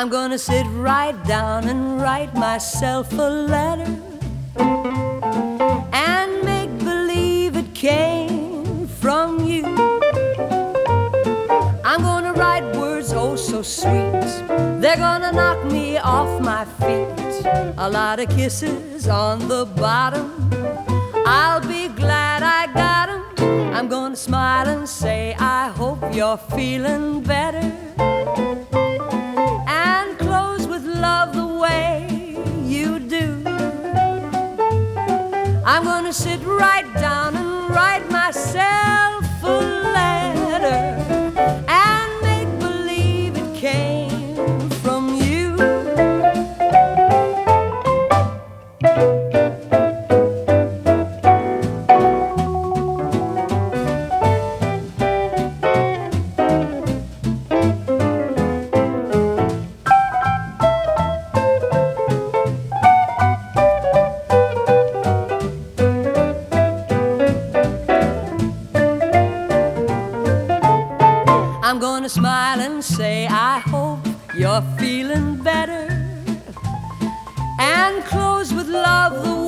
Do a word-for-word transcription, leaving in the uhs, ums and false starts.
I'm gonna sit right down and write myself a letter and make believe it came from you. I'm gonna write words oh so sweet, they're gonna knock me off my feet. A lot of kisses on the bottom, I'll be glad I got 'em. I'm gonna smile and say I hope you're feeling better, and close with love the way you do. I'm gonna sit right down and write myself a letter and make believe it came from you. I'm gonna smile and say I hope you're feeling better, and close with love the